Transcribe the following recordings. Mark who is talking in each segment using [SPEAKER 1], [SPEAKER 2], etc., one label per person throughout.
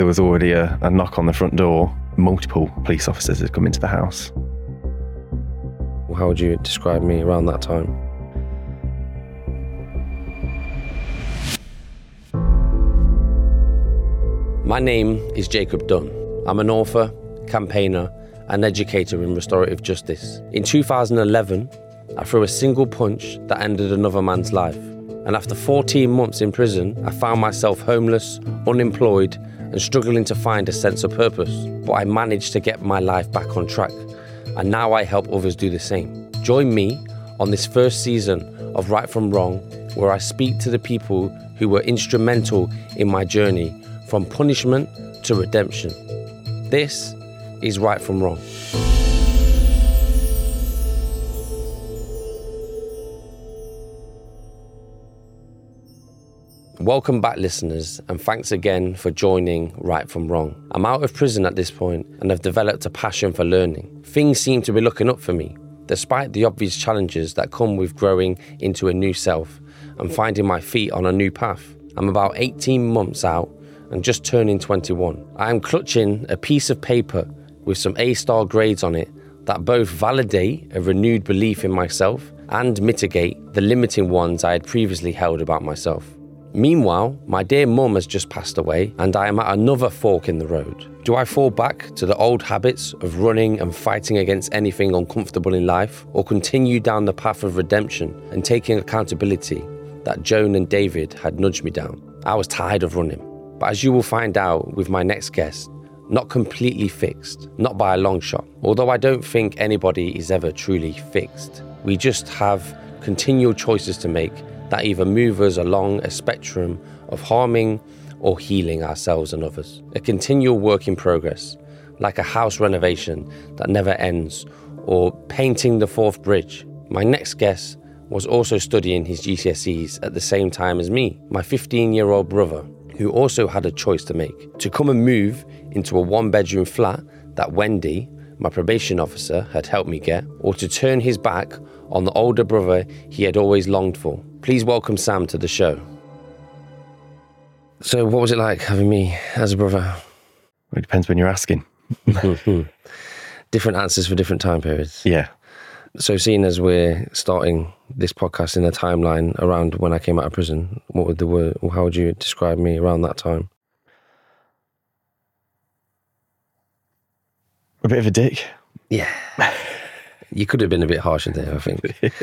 [SPEAKER 1] There was already a knock on the front door. Multiple police officers had come into the house.
[SPEAKER 2] How would you describe me around that time? My name is Jacob Dunn. I'm an author, campaigner, and educator in restorative justice. In 2011, I threw a single punch that ended another man's life. And after 14 months in prison, I found myself homeless, unemployed, and struggling to find a sense of purpose. But I managed to get my life back on track. And now I help others do the same. Join me on this first season of Right From Wrong, where I speak to the people who were instrumental in my journey from punishment to redemption. This is Right From Wrong. Welcome back, listeners, and thanks again for joining Right From Wrong. I'm out of prison at this point and have developed a passion for learning. Things seem to be looking up for me, despite the obvious challenges that come with growing into a new self and finding my feet on a new path. I'm about 18 months out and just turning 21. I am clutching a piece of paper with some A-star grades on it that both validate a renewed belief in myself and mitigate the limiting ones I had previously held about myself. Meanwhile, my dear mum has just passed away and I am at another fork in the road. Do I fall back to the old habits of running and fighting against anything uncomfortable in life, or continue down the path of redemption and taking accountability that Joan and David had nudged me down? I was tired of running, but as you will find out with my next guest, not completely fixed, not by a long shot. Although I don't think anybody is ever truly fixed. We just have continual choices to make that either move us along a spectrum of harming or healing ourselves and others. A continual work in progress, like a house renovation that never ends, or painting the fourth bridge. My next guest was also studying his GCSEs at the same time as me, my 15-year-old brother, who also had a choice to make, to come and move into a one-bedroom flat that Wendy, my probation officer, had helped me get, or to turn his back on the older brother he had always longed for. Please welcome Sam to the show. So what was it like having me as a brother?
[SPEAKER 1] Well, it depends when you're asking.
[SPEAKER 2] Different answers for different time periods.
[SPEAKER 1] Yeah.
[SPEAKER 2] So seeing as we're starting this podcast in a timeline around when I came out of prison, how would you describe me around that time?
[SPEAKER 1] A bit of a dick.
[SPEAKER 2] Yeah. You could have been a bit harsher there, I think.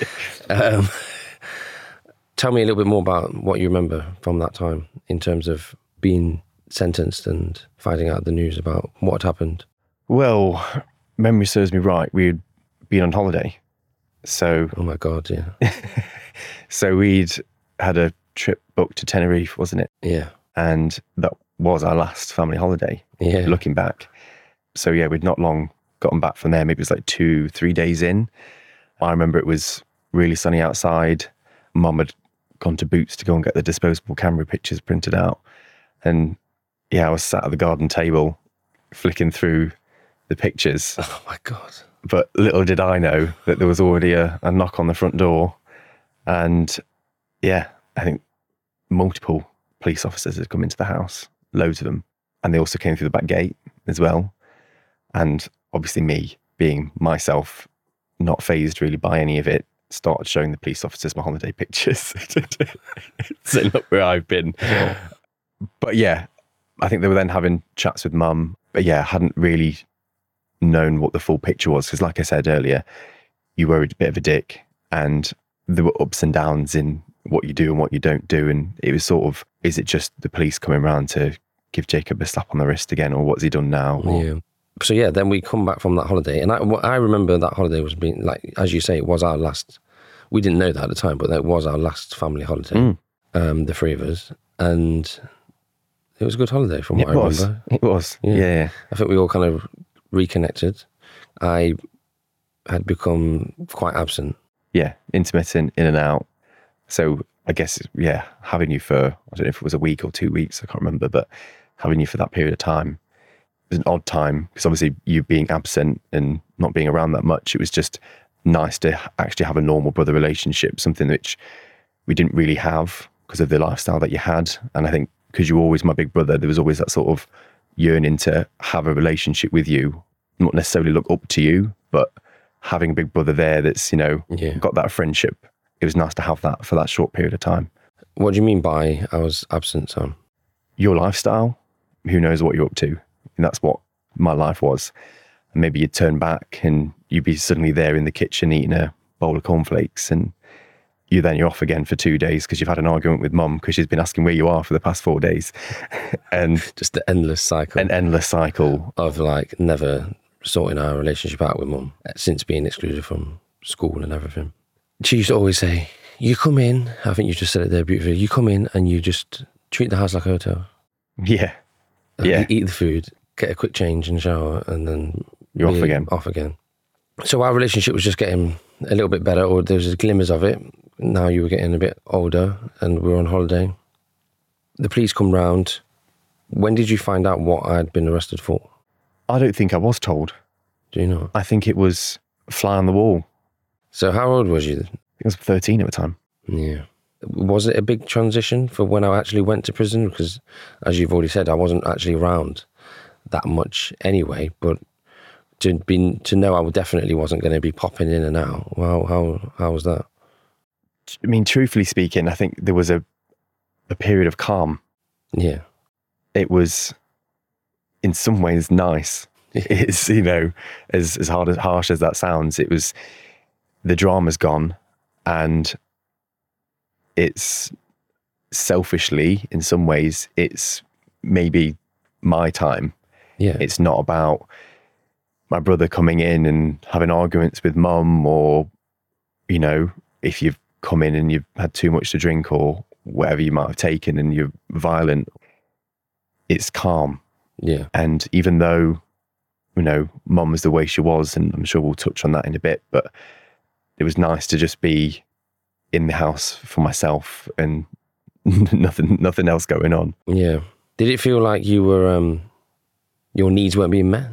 [SPEAKER 2] Tell me a little bit more about what you remember from that time in terms of being sentenced and finding out the news about what had happened.
[SPEAKER 1] Well, memory serves me right. We'd been on holiday. So,
[SPEAKER 2] oh my God, yeah.
[SPEAKER 1] So we'd had a trip booked to Tenerife, wasn't it?
[SPEAKER 2] Yeah.
[SPEAKER 1] And that was our last family holiday, looking back. So yeah, we'd not long gotten back from there. Maybe it was like 2-3 days in. I remember it was really sunny outside. Mum had gone to Boots to go and get the disposable camera pictures printed out. And yeah, I was sat at the garden table flicking through the pictures.
[SPEAKER 2] Oh my God.
[SPEAKER 1] But little did I know that there was already a knock on the front door. And yeah, I think multiple police officers had come into the house, loads of them. And they also came through the back gate as well. And obviously me, being myself, not fazed really by any of it, started showing the police officers my holiday pictures. So look where I've been. But yeah, I think they were then having chats with Mum. But yeah, hadn't really known what the full picture was. Because like I said earlier, you were a bit of a dick and there were ups and downs in what you do and what you don't do. And it was sort of, is it just the police coming around to give Jacob a slap on the wrist again, or what's he done now? Or,
[SPEAKER 2] yeah. So yeah, then we come back from that holiday, and I remember that holiday was being, like, as you say, it was our last. We didn't know that at the time, but that was our last family holiday, the three of us, and it was a good holiday from what I remember.
[SPEAKER 1] It was, yeah.
[SPEAKER 2] I think we all kind of reconnected. I had become quite absent.
[SPEAKER 1] Yeah, intermittent, in and out. So I guess, yeah, having you for, I don't know if it was a week or 2 weeks, I can't remember, but having you for that period of time, it was an odd time because obviously you being absent and not being around that much, it was just nice to actually have a normal brother relationship, something which we didn't really have because of the lifestyle that you had. And I think because you were always my big brother, there was always that sort of yearning to have a relationship with you, not necessarily look up to you, but having a big brother there that's, got that friendship. It was nice to have that for that short period of time.
[SPEAKER 2] What do you mean by I was absent, Sam?
[SPEAKER 1] Your lifestyle, who knows what you're up to? And that's what my life was. And maybe you'd turn back and you'd be suddenly there in the kitchen eating a bowl of cornflakes, and you're off again for 2 days because you've had an argument with mum because she's been asking where you are for the past 4 days. And
[SPEAKER 2] just the endless cycle.
[SPEAKER 1] An endless cycle.
[SPEAKER 2] Of like never sorting our relationship out with mum since being excluded from school and everything. She used to always say, you come in, I think you just said it there beautifully, you come in and you just treat the house like a hotel.
[SPEAKER 1] Yeah. Yeah.
[SPEAKER 2] Eat the food, get a quick change and shower, and then
[SPEAKER 1] you're off again.
[SPEAKER 2] So our relationship was just getting a little bit better, or there was glimmers of it. Now you were getting a bit older and we were on holiday. The police come round. When did you find out what I'd been arrested for?
[SPEAKER 1] I don't think I was told.
[SPEAKER 2] Do you know?
[SPEAKER 1] I think it was a fly on the wall.
[SPEAKER 2] So how old was you then?
[SPEAKER 1] I was 13 at the time.
[SPEAKER 2] Yeah. Was it a big transition for when I actually went to prison? Because as you've already said, I wasn't actually around that much anyway, but to know I definitely wasn't going to be popping in and out. Well, how was that?
[SPEAKER 1] I mean, truthfully speaking, I think there was a period of calm.
[SPEAKER 2] Yeah.
[SPEAKER 1] It was in some ways nice. It's, as harsh as that sounds, it was, the drama's gone, and it's selfishly, in some ways, it's maybe my time.
[SPEAKER 2] Yeah.
[SPEAKER 1] It's not about my brother coming in and having arguments with mum, or, if you've come in and you've had too much to drink or whatever you might have taken and you're violent. It's calm.
[SPEAKER 2] Yeah.
[SPEAKER 1] And even though, mum was the way she was, and I'm sure we'll touch on that in a bit, but it was nice to just be in the house for myself and nothing else going on.
[SPEAKER 2] Yeah. Did it feel like you were, your needs weren't being met?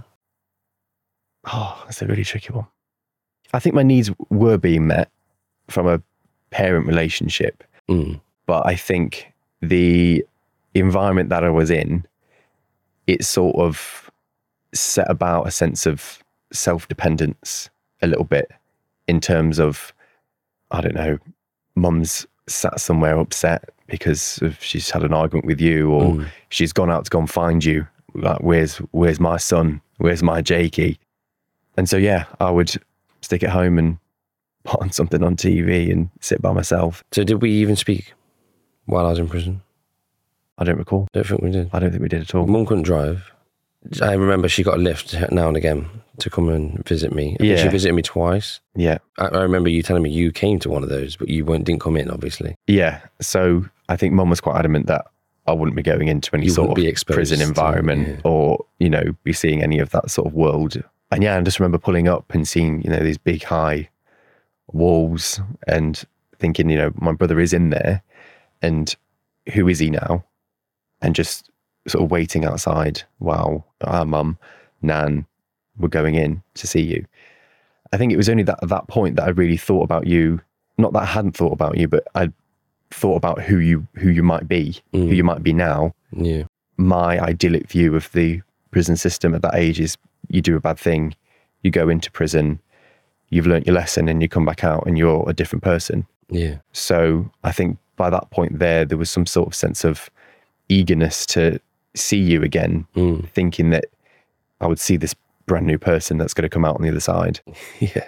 [SPEAKER 1] Oh, that's a really tricky one. I think my needs were being met from a parent relationship. But I think the environment that I was in, it sort of set about a sense of self-dependence a little bit, in terms of, I don't know, mum's sat somewhere upset because she's had an argument with you, or she's gone out to go and find you. Like, where's my son? Where's my Jakey? And so, yeah, I would stick at home and put on something on TV and sit by myself.
[SPEAKER 2] So did we even speak while I was in prison?
[SPEAKER 1] I don't recall.
[SPEAKER 2] Don't think we did.
[SPEAKER 1] I don't think we did at all.
[SPEAKER 2] Mum couldn't drive. I remember she got a lift now and again to come and visit me. I think she visited me twice.
[SPEAKER 1] Yeah.
[SPEAKER 2] I remember you telling me you came to one of those, but you didn't come in, obviously.
[SPEAKER 1] Yeah. So I think mum was quite adamant that I wouldn't be going into any sort of prison environment or, be seeing any of that sort of world. And yeah, I just remember pulling up and seeing, these big high walls and thinking, my brother is in there, and who is he now? And just sort of waiting outside while our mum, Nan, were going in to see you. I think it was only at that point that I really thought about you. Not that I hadn't thought about you, but I thought about who you might be, who you might be now.
[SPEAKER 2] Yeah.
[SPEAKER 1] My idyllic view of the prison system at that age is, you do a bad thing, you go into prison, you've learnt your lesson, and you come back out and you're a different person.
[SPEAKER 2] Yeah.
[SPEAKER 1] So I think by that point there was some sort of sense of eagerness to see you again, thinking that I would see this brand new person that's going to come out on the other side.
[SPEAKER 2] Yeah.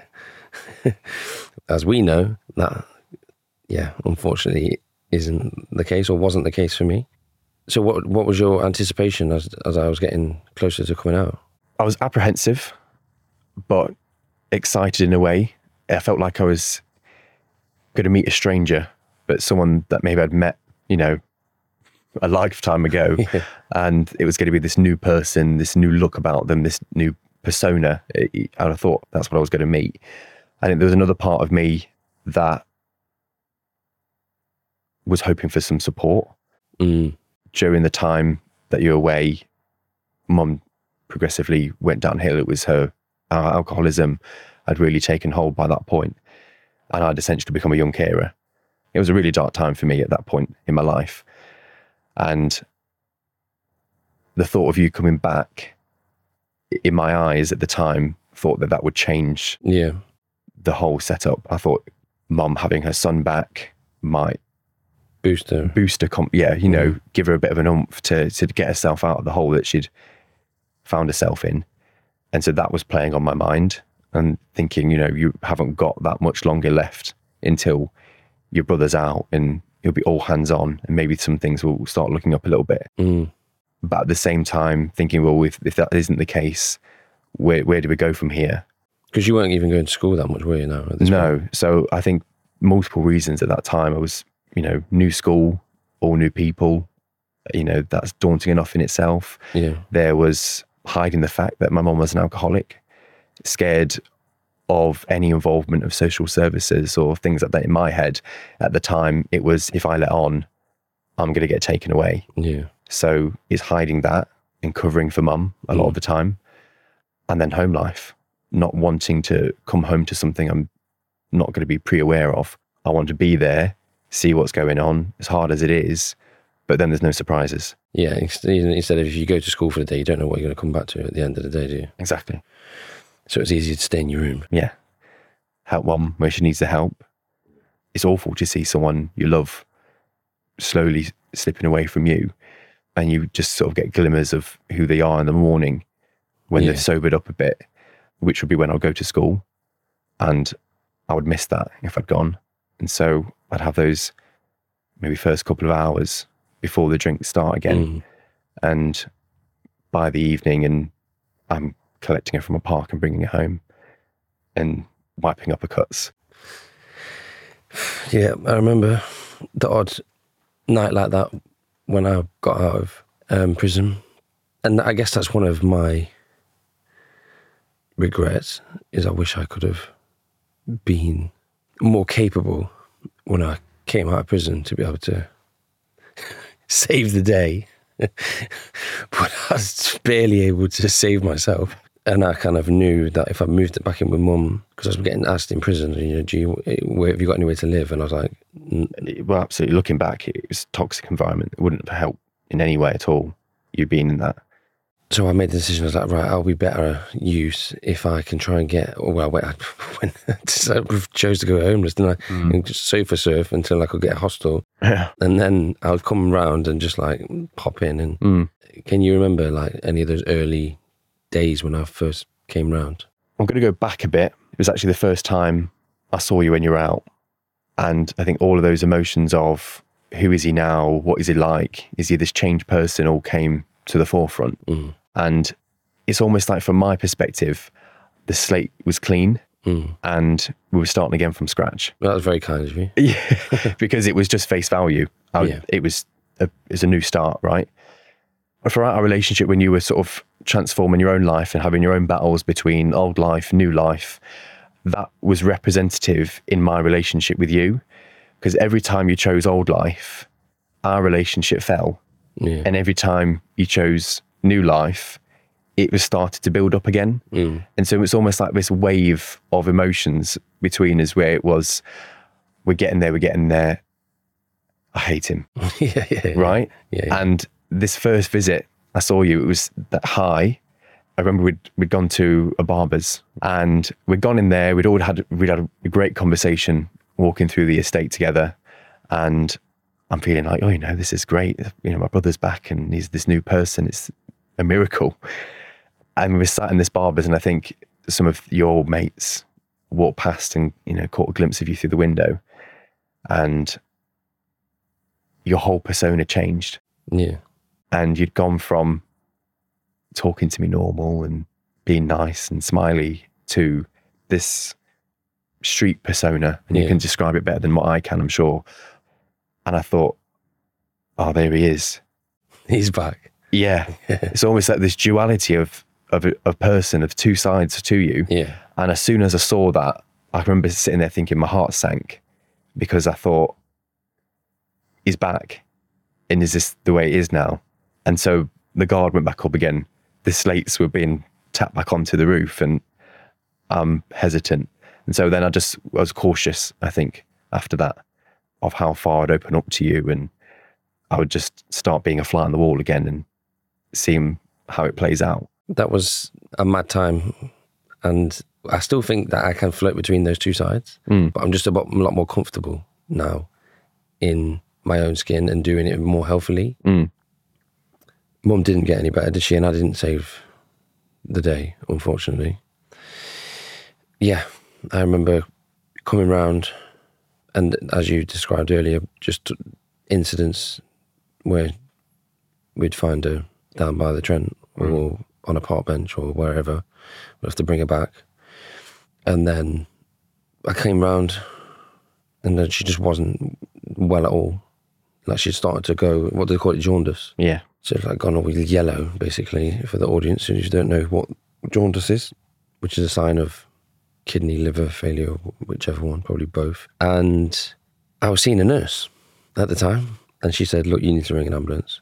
[SPEAKER 2] As we know, that, unfortunately isn't the case, or wasn't the case for me. So what was your anticipation as I was getting closer to coming out?
[SPEAKER 1] I was apprehensive, but excited in a way. I felt like I was going to meet a stranger, but someone that maybe I'd met, a lifetime ago. Yeah. And it was going to be this new person, this new look about them, this new persona. I thought that's what I was going to meet. I think there was another part of me that was hoping for some support. During the time that you're away, mum progressively went downhill. It was her alcoholism had really taken hold by that point, and I'd essentially become a young carer. It was a really dark time for me at that point in my life, and the thought of you coming back, in my eyes at the time, thought that would change the whole setup. I thought mum having her son back might
[SPEAKER 2] boost her,
[SPEAKER 1] give her a bit of an oomph to get herself out of the hole that she'd found herself in. And so that was playing on my mind, and thinking, you haven't got that much longer left until your brother's out and you'll be all hands on, and maybe some things will start looking up a little bit. But at the same time thinking, well, if that isn't the case, where do we go from here?
[SPEAKER 2] Because you weren't even going to school that much, were you now?
[SPEAKER 1] No. So I think multiple reasons at that time. I was, new school, all new people, that's daunting enough in itself.
[SPEAKER 2] Yeah.
[SPEAKER 1] There was hiding the fact that my mum was an alcoholic, scared of any involvement of social services or things like that. In my head at the time, it was, if I let on, I'm going to get taken away.
[SPEAKER 2] Yeah.
[SPEAKER 1] So it's hiding that and covering for mum a lot of the time. And then home life, not wanting to come home to something I'm not going to be pre-aware of. I want to be there, see what's going on, as hard as it is, but then there's no surprises.
[SPEAKER 2] Yeah, instead of if you go to school for the day, you don't know what you're going to come back to at the end of the day, do you?
[SPEAKER 1] Exactly.
[SPEAKER 2] So it's easier to stay in your room.
[SPEAKER 1] Yeah. Help mum where she needs the help. It's awful to see someone you love slowly slipping away from you, and you just sort of get glimmers of who they are in the morning when they've sobered up a bit, which would be when I'll go to school, and I would miss that if I'd gone. And so I'd have those maybe first couple of hours before the drinks start again. And by the evening, and I'm collecting her from a park and bringing her home and wiping uppercuts.
[SPEAKER 2] Yeah, I remember the odd night like that when I got out of prison. And I guess that's one of my regrets, is I wish I could have been more capable when I came out of prison to be able to save the day. But I was barely able to save myself. And I kind of knew that if I moved it back in with mum, because I was getting asked in prison, have you got anywhere to live? And I was like,
[SPEAKER 1] well, absolutely. Looking back, it was a toxic environment. It wouldn't have helped in any way at all, you being in that.
[SPEAKER 2] So I made the decision. I was like, right, I'll be better use if I can try and get, I chose to go homeless, didn't I? And just sofa surf until I could get a hostel.
[SPEAKER 1] Yeah.
[SPEAKER 2] And then I would come round and just like pop in. And can you remember like any of those early days when I first came round?
[SPEAKER 1] I'm going to go back a bit. It was actually the first time I saw you when you were out. And I think all of those emotions of who is he now? What is he like? Is he this changed person? All came to the forefront. And it's almost like, from my perspective, the slate was clean and we were starting again from scratch.
[SPEAKER 2] Well, that was very kind of you.
[SPEAKER 1] Yeah, because it was just face value. It was a new start, right? Throughout our relationship, when you were sort of transforming your own life and having your own battles between old life, new life, that was representative in my relationship with you. Because every time you chose old life, our relationship fell.
[SPEAKER 2] Yeah.
[SPEAKER 1] And every time you chose new life, it was started to build up again. And so it's almost like this wave of emotions between us, where it was, we're getting there. I hate him. Right?
[SPEAKER 2] Yeah.
[SPEAKER 1] And this first visit, I saw you, it was that high. I remember we'd gone to a barber's and we'd gone in there. We'd had a great conversation walking through the estate together. And I'm feeling like, this is great. My brother's back and he's this new person. It's a miracle. And we were sat in this barber's, and I think some of your old mates walked past and, caught a glimpse of you through the window, and your whole persona changed.
[SPEAKER 2] Yeah.
[SPEAKER 1] And you'd gone from talking to me normal and being nice and smiley to this street persona. And you can describe it better than what I can, I'm sure. And I thought, oh, there he is.
[SPEAKER 2] He's back.
[SPEAKER 1] Yeah. It's almost like this duality of a person, of two sides to you.
[SPEAKER 2] Yeah.
[SPEAKER 1] And as soon as I saw that, I remember sitting there thinking my heart sank, because I thought, he's back. And is this the way it is now? And so the guard went back up again. The slates were being tapped back onto the roof, and I'm hesitant. And so then I was cautious, I think, after that, of how far I'd open up to you, and I would just start being a fly on the wall again and seeing how it plays out.
[SPEAKER 2] That was a mad time, and I still think that I can float between those two sides, but I'm just a lot more comfortable now in my own skin and doing it more healthily. Mum didn't get any better, did she? And I didn't save the day, unfortunately. Yeah, I remember coming round, and as you described earlier, just incidents where we'd find her down by the Trent or on a park bench or wherever. We'd have to bring her back. And then I came round, and then she just wasn't well at all. Like she'd started to go, what do they call it, jaundice?
[SPEAKER 1] Yeah.
[SPEAKER 2] So it's like gone all yellow, basically, for the audience who don't know what jaundice is, which is a sign of kidney, liver failure, whichever one, probably both. And I was seeing a nurse at the time, and she said, look, you need to ring an ambulance.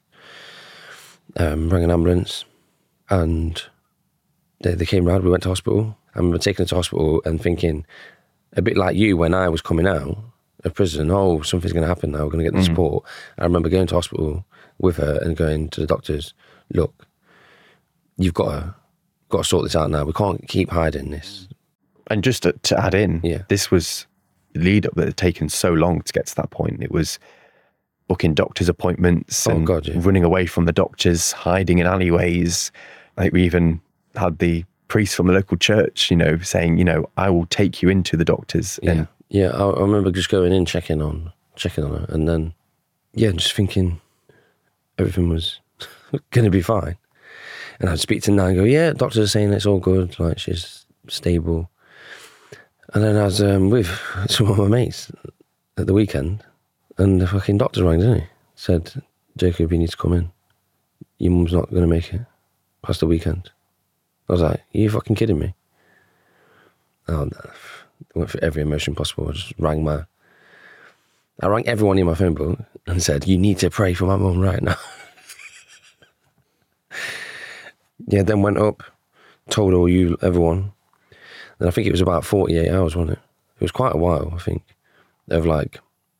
[SPEAKER 2] Rang an ambulance, and they came round, we went to hospital. I remember taking her to hospital and thinking, a bit like you when I was coming out of prison, oh, something's going to happen now, we're going to get the support. I remember going to hospital with her and going to the doctors, look, you've got to sort this out now. We can't keep hiding this.
[SPEAKER 1] And just to add in, this was the lead up that had taken so long to get to that point. It was booking doctor's appointments and running away from the doctors, hiding in alleyways. Like we even had the priest from the local church, saying, I will take you into the doctors.
[SPEAKER 2] Yeah. I remember just going in, checking on her, and then, just thinking everything was going to be fine. And I'd speak to Nan and go, doctors are saying it's all good, like she's stable. And then I was with some of my mates at the weekend, and the fucking doctor rang, didn't he? Said, Jacob, you need to come in. Your mum's not going to make it past the weekend. I was like, are you fucking kidding me? Oh, no. I went for every emotion possible. I just rang everyone in my phone book and said, you need to pray for my mum right now. Then went up, told everyone. And I think it was about 48 hours, wasn't it? It was quite a while, I think, of like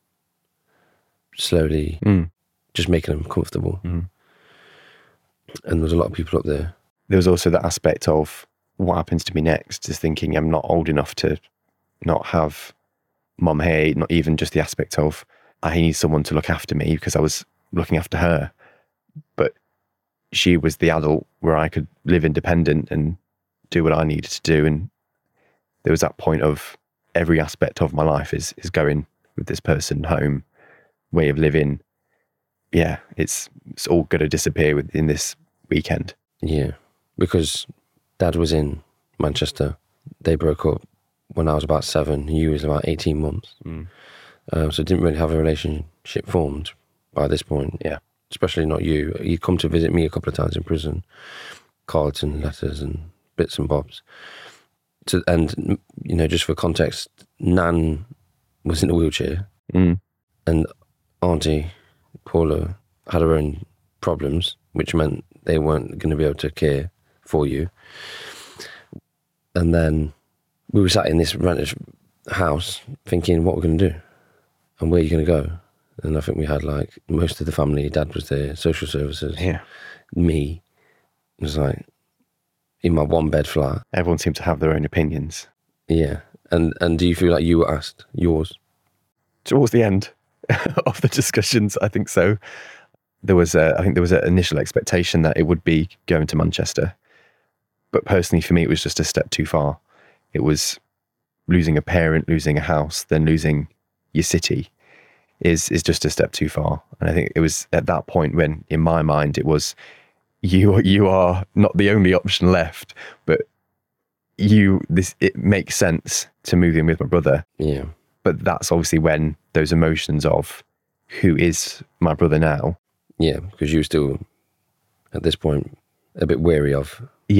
[SPEAKER 2] slowly just making them comfortable. And there was a lot of people up there.
[SPEAKER 1] There was also that aspect of what happens to me next, is thinking I'm not old enough to not have mum here, not even just the aspect of I need someone to look after me, because I was looking after her. But she was the adult where I could live independent and do what I needed to do. And there was that point of every aspect of my life is going with this person home, way of living. Yeah, it's all going to disappear within this weekend.
[SPEAKER 2] Yeah, because Dad was in Manchester. They broke up when I was about 7. He was about 18 months. So didn't really have a relationship formed by this point.
[SPEAKER 1] Yeah.
[SPEAKER 2] Especially not you. You'd come to visit me a couple of times in prison, cards and letters and bits and bobs. And just for context, Nan was in a wheelchair, and Auntie Paula had her own problems, which meant they weren't going to be able to care for you. And then we were sat in this rented house thinking, what we're going to do and where are you going to go? And I think we had like most of the family. Dad was there, social services.
[SPEAKER 1] Yeah.
[SPEAKER 2] Me. It was like in my 1-bed flat.
[SPEAKER 1] Everyone seemed to have their own opinions.
[SPEAKER 2] Yeah. And do you feel like you were asked yours?
[SPEAKER 1] Towards the end of the discussions, I think so. There was an initial expectation that it would be going to Manchester. But personally for me, it was just a step too far. It was losing a parent, losing a house, then losing your city is just a step too far. And I think it was at that point when, in my mind, it was, you are not the only option left, but it makes sense to move in with my brother.
[SPEAKER 2] Yeah.
[SPEAKER 1] But that's obviously when those emotions of who is my brother now.
[SPEAKER 2] Yeah, because you were still, at this point, a bit wary of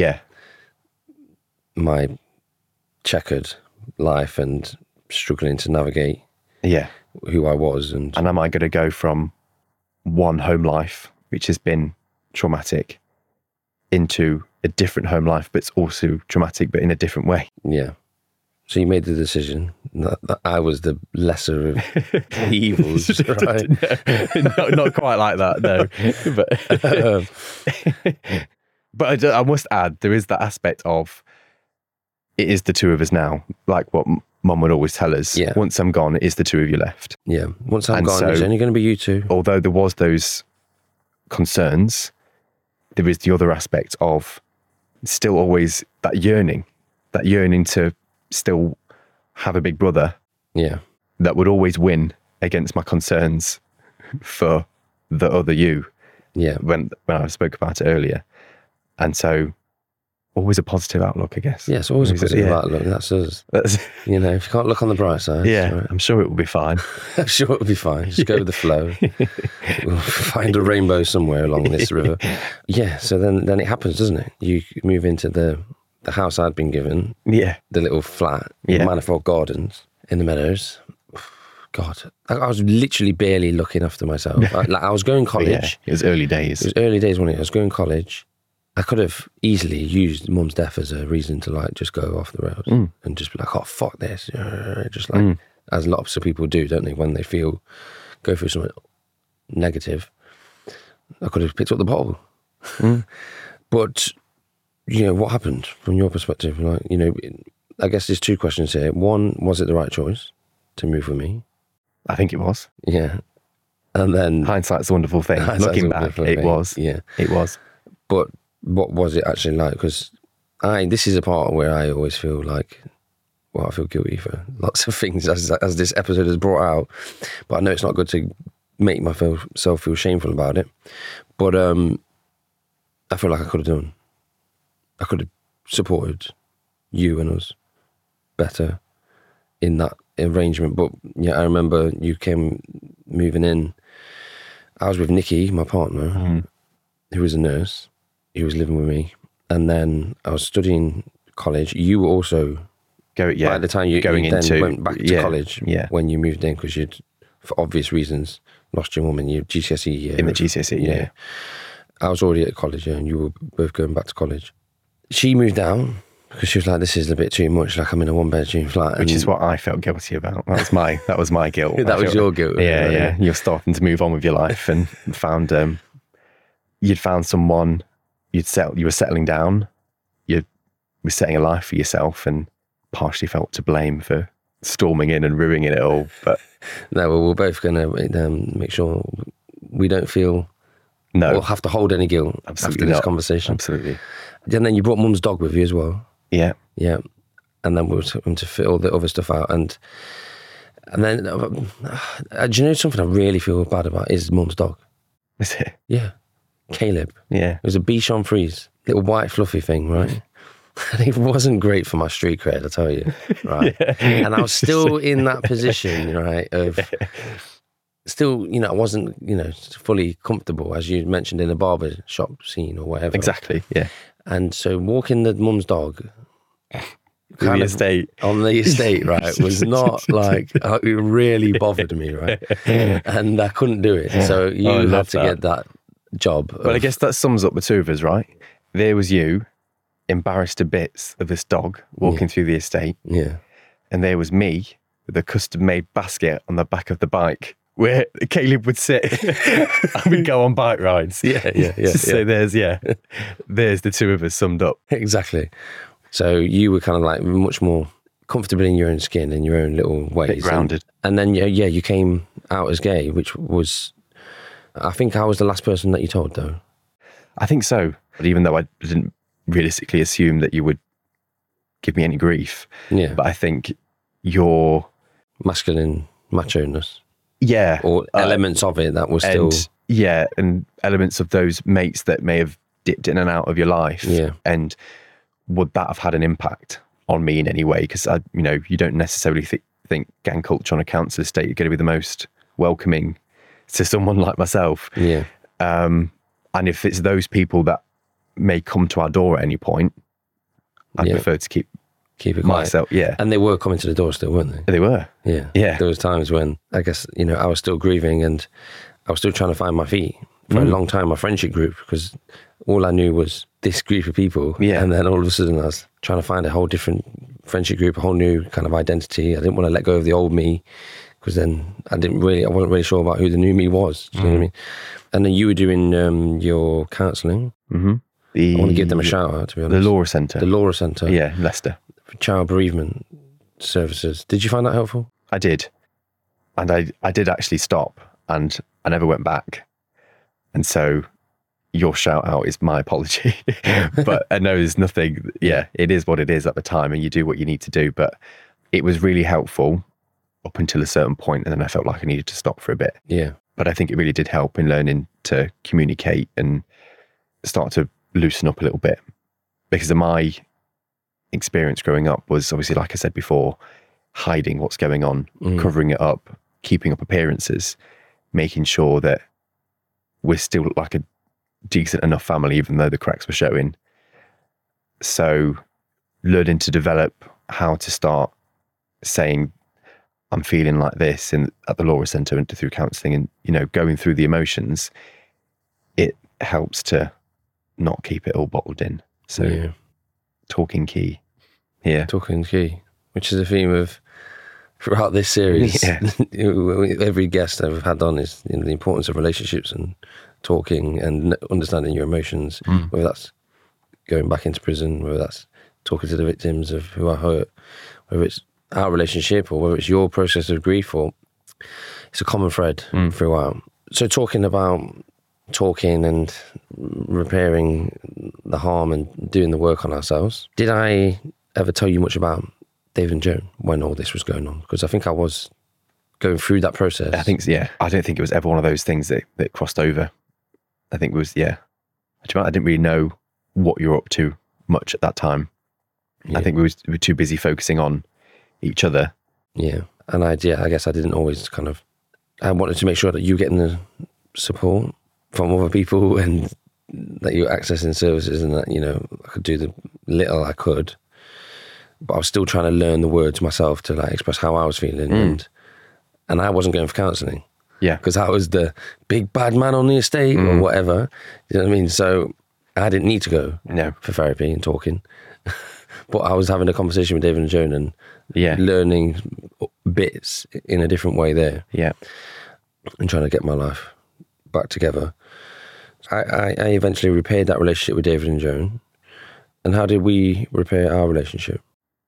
[SPEAKER 2] my checkered life and struggling to navigate who I was. And
[SPEAKER 1] am I going to go from one home life, which has been traumatic, into a different home life, but it's also traumatic, but in a different way?
[SPEAKER 2] Yeah. So you made the decision that I was the lesser of the evils, right?
[SPEAKER 1] No, not quite like that, no. But I must add, there is that aspect of it is the two of us now, like what Mum would always tell us.
[SPEAKER 2] Yeah.
[SPEAKER 1] Once I'm gone, it is the two of you left.
[SPEAKER 2] Yeah. Once I'm
[SPEAKER 1] And
[SPEAKER 2] gone,
[SPEAKER 1] so-
[SPEAKER 2] it's only going to be you two.
[SPEAKER 1] Although there was those concerns, there is the other aspect of still always that yearning to still have a big brother
[SPEAKER 2] Yeah.
[SPEAKER 1] that would always win against my concerns for the other you
[SPEAKER 2] Yeah.
[SPEAKER 1] when I spoke about it earlier. And so always a positive outlook, I guess.
[SPEAKER 2] Yeah, it's always a positive
[SPEAKER 1] yeah.
[SPEAKER 2] outlook. That's us.
[SPEAKER 1] That's,
[SPEAKER 2] You know, if you can't look on the bright side,
[SPEAKER 1] yeah,
[SPEAKER 2] right?
[SPEAKER 1] I'm sure it will be fine.
[SPEAKER 2] I'm sure it'll be fine. Just go with the flow. We'll find a rainbow somewhere along this river. Yeah, so then it happens, doesn't it? You move into the house I'd been given,
[SPEAKER 1] Yeah.
[SPEAKER 2] the little flat,
[SPEAKER 1] Yeah.
[SPEAKER 2] Manifold Gardens in the Meadows. God, I was literally barely looking after myself. I was going
[SPEAKER 1] But
[SPEAKER 2] college.
[SPEAKER 1] yeah, it was early days.
[SPEAKER 2] It was early days, wasn't it? I was going college. I could have easily used Mum's death as a reason to like just go off the rails and just be like, oh, fuck this. Just like, as lots of people do, don't they? When they go through something negative, I could have picked up the bottle. But, you know, what happened from your perspective? Like, you know, I guess there's two questions here. One, was it the right choice to move with me?
[SPEAKER 1] I think it was.
[SPEAKER 2] Yeah. And then
[SPEAKER 1] Hindsight's a wonderful thing.
[SPEAKER 2] Hindsight's a
[SPEAKER 1] Looking back,
[SPEAKER 2] wonderful
[SPEAKER 1] it
[SPEAKER 2] thing.
[SPEAKER 1] was.
[SPEAKER 2] Yeah.
[SPEAKER 1] It was.
[SPEAKER 2] But what was it actually like? Because this is a part where I always feel like, well, I feel guilty for lots of things as this episode has brought out. But I know it's not good to make myself feel shameful about it. But I feel like I could have supported you and us better in that arrangement. But yeah, I remember you came moving in. I was with Nikki, my partner, who was a nurse. He was living with me. And then I was studying college. You were also, by the time you then went back to college when you moved in, because you'd, for obvious reasons, lost your mum in your GCSE year.
[SPEAKER 1] In the GCSE, yeah.
[SPEAKER 2] I was already at college, and you were both going back to college. She moved down because she was like, this is a bit too much, like I'm in a one-bedroom flat.
[SPEAKER 1] Which is what I felt guilty about. That was my guilt.
[SPEAKER 2] That was your guilt.
[SPEAKER 1] Yeah, yeah. You're starting to move on with your life and found you'd found someone, you were settling down, you were setting a life for yourself, and partially felt to blame for storming in and ruining it all. But
[SPEAKER 2] no, well, we're both going to make sure we don't feel or have to hold any guilt after this conversation.
[SPEAKER 1] Absolutely.
[SPEAKER 2] And then you brought Mum's dog with you as well.
[SPEAKER 1] Yeah.
[SPEAKER 2] Yeah. And then we were talking to fit all the other stuff out. And then, do you know something I really feel bad about is Mum's dog?
[SPEAKER 1] Is it?
[SPEAKER 2] Yeah. Caleb.
[SPEAKER 1] Yeah.
[SPEAKER 2] It was a Bichon Frise, little white fluffy thing, right? And it wasn't great for my street cred, I tell you, right? And I was still in that position, right, of still, you know, I wasn't, you know, fully comfortable, as you mentioned in the barber shop scene or whatever.
[SPEAKER 1] Exactly, yeah.
[SPEAKER 2] And so walking the mum's dog
[SPEAKER 1] On the estate.
[SPEAKER 2] On the estate, right, was not like, it really bothered me, right? And I couldn't do it. So you had to get that job.
[SPEAKER 1] But I guess that sums up the two of us, right? There was you, embarrassed to bits of this dog walking through the estate.
[SPEAKER 2] Yeah.
[SPEAKER 1] And there was me with a custom-made basket on the back of the bike where Caleb would sit and we'd go on bike rides.
[SPEAKER 2] Yeah.
[SPEAKER 1] So there's the two of us summed up.
[SPEAKER 2] Exactly. So you were kind of like much more comfortable in your own skin, in your own little ways.
[SPEAKER 1] A bit grounded.
[SPEAKER 2] And then, you came out as gay, which was, I think I was the last person that you told, though.
[SPEAKER 1] I think so. But even though I didn't realistically assume that you would give me any grief.
[SPEAKER 2] Yeah.
[SPEAKER 1] But I think your
[SPEAKER 2] masculine macho-ness.
[SPEAKER 1] Yeah.
[SPEAKER 2] Or elements of it that were still...
[SPEAKER 1] And elements of those mates that may have dipped in and out of your life.
[SPEAKER 2] Yeah.
[SPEAKER 1] And would that have had an impact on me in any way? Because, you don't necessarily think gang culture on a council estate is going to be the most welcoming to someone like myself.
[SPEAKER 2] Yeah.
[SPEAKER 1] And if it's those people that may come to our door at any point, I'd prefer to keep
[SPEAKER 2] it
[SPEAKER 1] myself.
[SPEAKER 2] Quiet. Yeah. And they were coming to the door still, weren't they?
[SPEAKER 1] They were.
[SPEAKER 2] Yeah.
[SPEAKER 1] Yeah.
[SPEAKER 2] There was times when, I guess, I was still grieving and I was still trying to find my feet for a long time, my friendship group, because all I knew was this group of people.
[SPEAKER 1] Yeah.
[SPEAKER 2] And then all of a sudden I was trying to find a whole different friendship group, a whole new kind of identity. I didn't want to let go of the old me, because then I wasn't really sure about who the new me was. Do you know what I mean? And then you were doing your counselling.
[SPEAKER 1] Mm-hmm.
[SPEAKER 2] I want to give them a shout out, to be honest.
[SPEAKER 1] The Laura Centre.
[SPEAKER 2] The Laura Centre.
[SPEAKER 1] Yeah, Leicester.
[SPEAKER 2] For child bereavement services. Did you find that helpful?
[SPEAKER 1] I did. And I did actually stop, and I never went back. And so your shout out is my apology. But I know there's nothing, it is what it is at the time, and you do what you need to do. But it was really helpful up until a certain point, and then I felt like I needed to stop for a bit.
[SPEAKER 2] Yeah.
[SPEAKER 1] But I think it really did help in learning to communicate and start to loosen up a little bit. Because of my experience growing up was obviously, like I said before, hiding what's going on, covering it up, keeping up appearances, making sure that we still look like a decent enough family, even though the cracks were showing. So learning to develop how to start saying, I'm feeling like this at the Laura Centre and through counselling, and, you know, going through the emotions, it helps to not keep it all bottled in. So talking key here.
[SPEAKER 2] Talking key, which is a theme of throughout this series. Every guest I've had on is, you know, the importance of relationships and talking and understanding your emotions, whether that's going back into prison, whether that's talking to the victims of who are hurt, whether it's our relationship or whether it's your process of grief, or it's a common thread throughout. So talking about talking and repairing the harm and doing the work on ourselves, did I ever tell you much about David and Joan when all this was going on? Because I think I was going through that process.
[SPEAKER 1] I think, I don't think it was ever one of those things that crossed over. I think it was, I didn't really know what you were up to much at that time. I think we were too busy focusing on each other. Yeah.
[SPEAKER 2] And I guess I didn't always I wanted to make sure that you were getting the support from other people and that you were accessing services, and that, you know, I could do the little I could, but I was still trying to learn the words myself to like express how I was feeling. And I wasn't going for counselling.
[SPEAKER 1] Yeah.
[SPEAKER 2] Because I was the big bad man on the estate or whatever. You know what I mean? So I didn't need to go for therapy and talking. But I was having a conversation with David and Joan and learning bits in a different way there.
[SPEAKER 1] Yeah.
[SPEAKER 2] And trying to get my life back together. I eventually repaired that relationship with David and Joan. And how did we repair our relationship?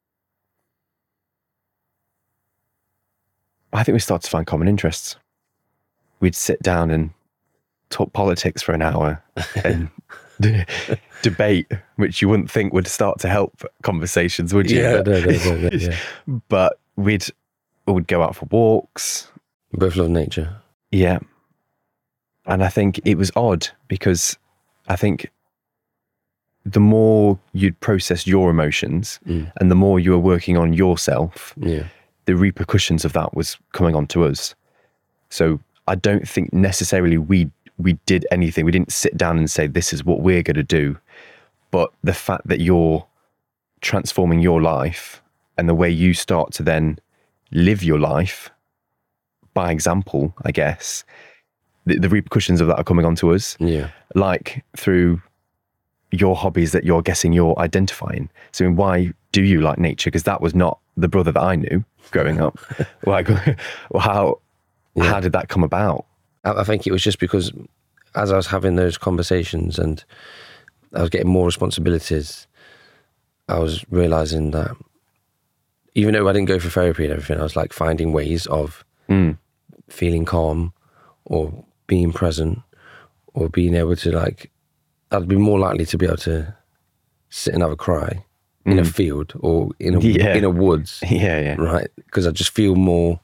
[SPEAKER 1] I think we started to find common interests. We'd sit down and talk politics for an hour and debate, which you wouldn't think would start to help conversations, would you?
[SPEAKER 2] Yeah.
[SPEAKER 1] But we'd go out for walks.
[SPEAKER 2] We both love nature.
[SPEAKER 1] Yeah. And I think it was odd because I think the more you'd process your emotions and the more you were working on yourself, the repercussions of that was coming on to us. So I don't think necessarily we did anything. We didn't sit down and say, this is what we're going to do. But the fact that you're transforming your life and the way you start to then live your life by example, I guess, the repercussions of that are coming on to us.
[SPEAKER 2] Yeah. Like
[SPEAKER 1] through your hobbies that you're guessing you're identifying. So why do you like nature? Because that was not the brother that I knew growing up. Like, how did that come about?
[SPEAKER 2] I think it was just because as I was having those conversations and I was getting more responsibilities, I was realising that even though I didn't go for therapy and everything, I was like finding ways of feeling calm or being present or being able to like, I'd be more likely to be able to sit and have a cry in a field or in a woods. Right? Because I just feel more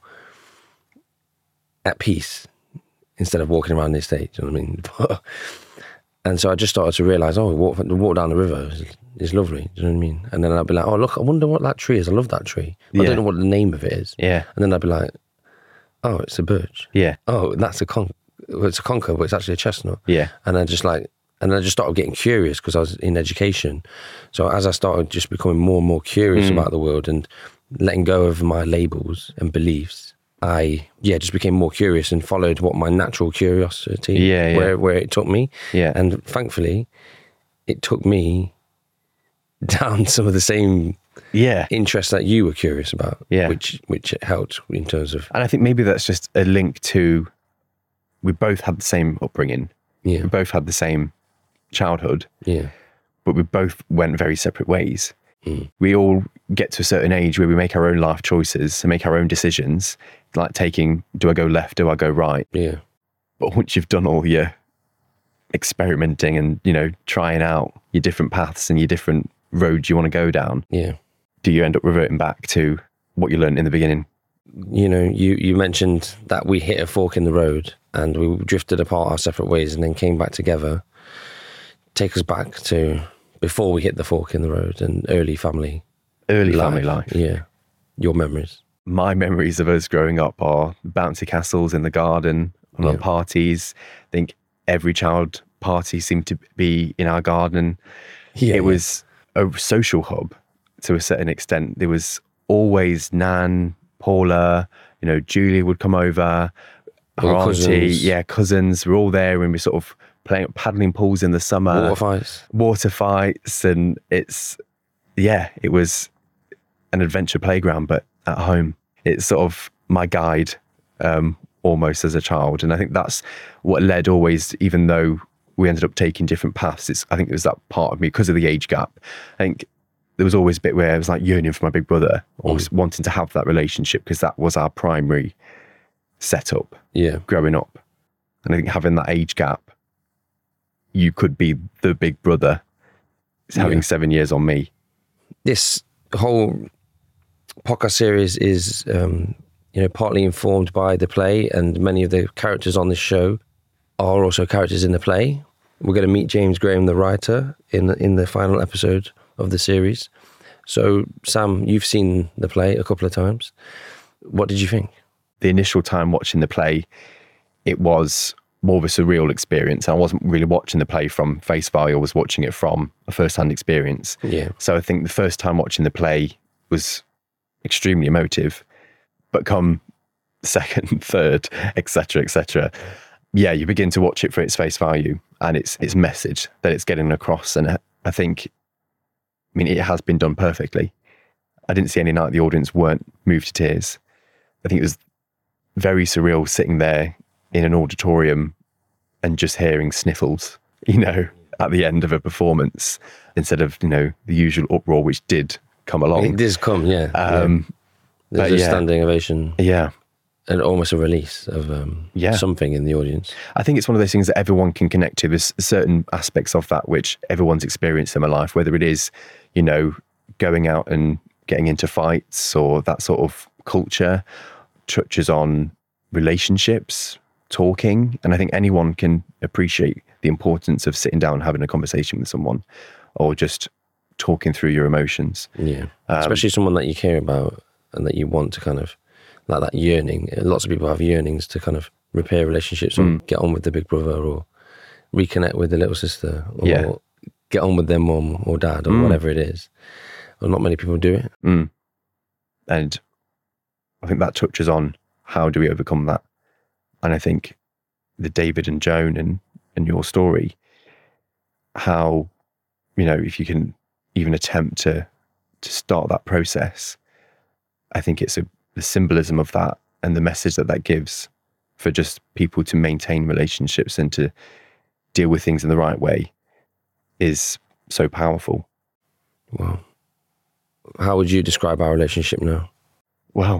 [SPEAKER 2] at peace instead of walking around the estate. Do you know what I mean? And so I just started to realise, walk down the river is lovely. Do you know what I mean? And then I'd be like, oh, look, I wonder what that tree is. I love that tree. I don't know what the name of it is.
[SPEAKER 1] Yeah.
[SPEAKER 2] And then I'd be like, oh, it's a birch.
[SPEAKER 1] Yeah.
[SPEAKER 2] Oh, that's it's a conker, but it's actually a chestnut.
[SPEAKER 1] Yeah.
[SPEAKER 2] And I just started getting curious because I was in education. So as I started just becoming more and more curious about the world and letting go of my labels and beliefs, I just became more curious and followed what my natural curiosity, where it took me. Yeah. And thankfully, it took me down some of the same
[SPEAKER 1] Yeah.
[SPEAKER 2] interests that you were curious about,
[SPEAKER 1] Yeah.
[SPEAKER 2] which it helped in terms of,
[SPEAKER 1] And I think maybe that's just a link to, we both had the same upbringing.
[SPEAKER 2] yeah,
[SPEAKER 1] We both had the same childhood,
[SPEAKER 2] yeah,
[SPEAKER 1] but we both went very separate ways.
[SPEAKER 2] Mm.
[SPEAKER 1] We all get to a certain age where we make our own life choices and make our own decisions, like taking, do I go left, do I go right?
[SPEAKER 2] yeah,
[SPEAKER 1] But once you've done all your experimenting and, you know, trying out your different paths and your different roads you want to go down,
[SPEAKER 2] yeah.
[SPEAKER 1] do you end up reverting back to what you learned in the beginning?
[SPEAKER 2] You know, you mentioned that we hit a fork in the road and we drifted apart our separate ways and then came back together. Take us back to before we hit the fork in the road and early family
[SPEAKER 1] Family life.
[SPEAKER 2] Yeah, your memories.
[SPEAKER 1] My memories of us growing up are bouncy castles in the garden, on our parties. I think every child party seemed to be in our garden.
[SPEAKER 2] Yeah,
[SPEAKER 1] It was a social hub to a certain extent. There was always Nan, Paula, you know, Julie would come over, her
[SPEAKER 2] All
[SPEAKER 1] auntie,
[SPEAKER 2] cousins.
[SPEAKER 1] cousins were all there, and we sort of playing paddling pools in the summer, water fights, and it was an adventure playground, but at home. It's sort of my guide, almost as a child, and I think that's what led always, even though we ended up taking different paths. I think it was that part of me because of the age gap. I think there was always a bit where I was like yearning for my big brother, always wanting to have that relationship because that was our primary setup growing up. And I think having that age gap, you could be the big brother having 7 years on me.
[SPEAKER 2] This whole podcast series is, partly informed by the play, and many of the characters on this show are also characters in the play. We're going to meet James Graham, the writer, in the final episode of the series. So, Sam, you've seen the play a couple of times. What did you think?
[SPEAKER 1] The initial time watching the play, it was more of a surreal experience. I wasn't really watching the play from face value. I was watching it from a first-hand experience.
[SPEAKER 2] Yeah.
[SPEAKER 1] So I think the first time watching the play was extremely emotive, but come second, third, etc., you begin to watch it for its face value and its message that it's getting across. And I think, it has been done perfectly. I didn't see any night the audience weren't moved to tears. I think it was very surreal sitting there in an auditorium and just hearing sniffles, at the end of a performance instead of, the usual uproar, which did come along.
[SPEAKER 2] It does come, yeah. There's a standing ovation.
[SPEAKER 1] Yeah.
[SPEAKER 2] And almost a release of something in the audience.
[SPEAKER 1] I think it's one of those things that everyone can connect to. There's certain aspects of that which everyone's experienced in their life, whether it is, going out and getting into fights or that sort of culture, touches on relationships, talking. And I think anyone can appreciate the importance of sitting down and having a conversation with someone or just talking through your emotions.
[SPEAKER 2] Yeah. Especially someone that you care about and that you want to kind of, like that yearning. Lots of people have yearnings to kind of repair relationships or get on with the big brother or reconnect with the little sister or get on with their mum or dad or whatever it is. Well, not many people do it.
[SPEAKER 1] And I think that touches on how do we overcome that. And I think the David and Joan and your story, how, if you can even attempt to start that process, I think it's the symbolism of that and the message that gives for just people to maintain relationships and to deal with things in the right way is so powerful.
[SPEAKER 2] Wow. How would you describe our relationship now?
[SPEAKER 1] Well,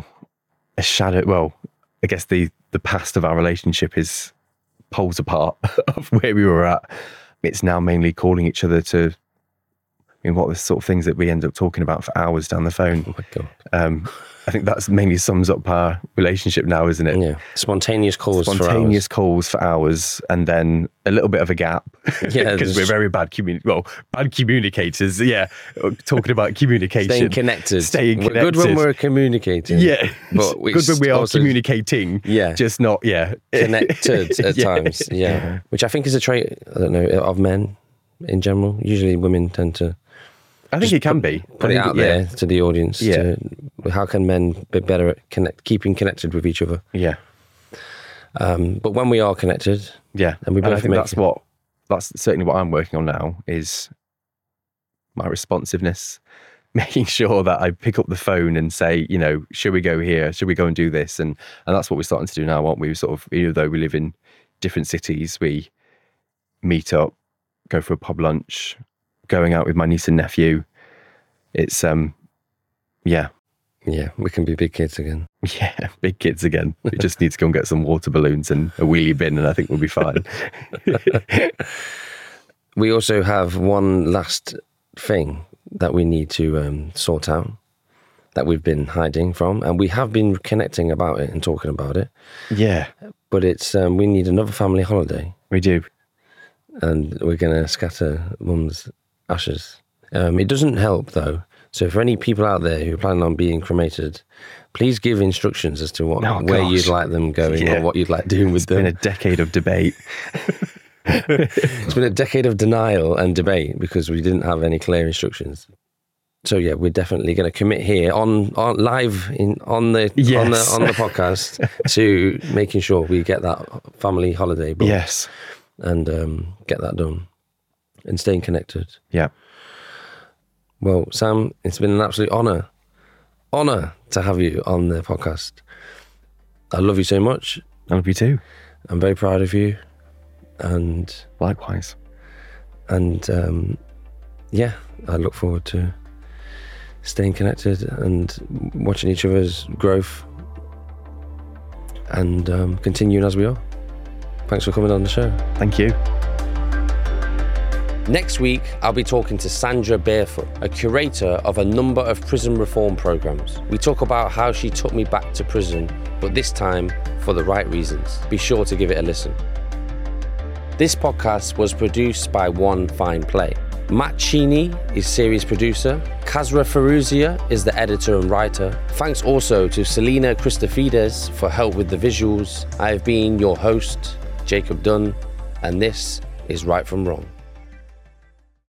[SPEAKER 1] I guess the past of our relationship is poles apart of where we were at. It's now mainly calling each other to, what the sort of things that we end up talking about for hours down the phone.
[SPEAKER 2] Oh my God.
[SPEAKER 1] I think that's mainly sums up our relationship now, isn't it?
[SPEAKER 2] Yeah. Spontaneous calls
[SPEAKER 1] for hours and then a little bit of a gap.
[SPEAKER 2] Yeah.
[SPEAKER 1] Because we're very bad communicators. Yeah. Talking about communication.
[SPEAKER 2] Staying connected.
[SPEAKER 1] We're
[SPEAKER 2] good when we're communicating.
[SPEAKER 1] Yeah.
[SPEAKER 2] But
[SPEAKER 1] good when we are communicating.
[SPEAKER 2] Yeah.
[SPEAKER 1] Just not,
[SPEAKER 2] connected at times. Yeah. Which I think is a trait, I don't know, of men in general. Usually women tend to
[SPEAKER 1] I think it can be.
[SPEAKER 2] Put it out there to the audience. Yeah. How can men be better at keeping connected with each other?
[SPEAKER 1] Yeah.
[SPEAKER 2] But when we are connected,
[SPEAKER 1] and we both I think that's certainly what I'm working on now is my responsiveness making sure that I pick up the phone and say, you know, should we go here? Should we go and do this? And that's what we're starting to do now, aren't we? Sort of, even though we live in different cities, we meet up, go for a pub lunch, going out with my niece and nephew. It's, yeah.
[SPEAKER 2] Yeah, we can be big kids again.
[SPEAKER 1] Yeah, big kids again. We just need to go and get some water balloons and a wheelie bin, and I think we'll be fine.
[SPEAKER 2] We also have one last thing that we need to sort out that we've been hiding from, and we have been connecting about it and talking about it.
[SPEAKER 1] Yeah.
[SPEAKER 2] But it's we need another family holiday.
[SPEAKER 1] We do.
[SPEAKER 2] And we're going to scatter Mum's ashes. It doesn't help, though. So for any people out there who are planning on being cremated, please give instructions as to where you'd like them going or what you'd like doing with them.
[SPEAKER 1] It's been a decade of debate.
[SPEAKER 2] It's been a decade of denial and debate because we didn't have any clear instructions. So yeah, we're definitely going to commit here on live on the podcast to making sure we get that family holiday booked.
[SPEAKER 1] Yes.
[SPEAKER 2] And get that done and staying connected.
[SPEAKER 1] Yeah.
[SPEAKER 2] Well, Sam, it's been an absolute honour to have you on the podcast. I love you so much.
[SPEAKER 1] I love you too.
[SPEAKER 2] I'm very proud of you. And
[SPEAKER 1] likewise.
[SPEAKER 2] And yeah, I look forward to staying connected and watching each other's growth and continuing as we are. Thanks for coming on the show.
[SPEAKER 1] Thank you.
[SPEAKER 2] Next week, I'll be talking to Sandra Barefoot, a curator of a number of prison reform programs. We talk about how she took me back to prison, but this time for the right reasons. Be sure to give it a listen. This podcast was produced by One Fine Play. Matt Cheney is series producer. Kazra Feruzia is the editor and writer. Thanks also to Selena Christofides for help with the visuals. I have been your host, Jacob Dunn, and this is Right From Wrong.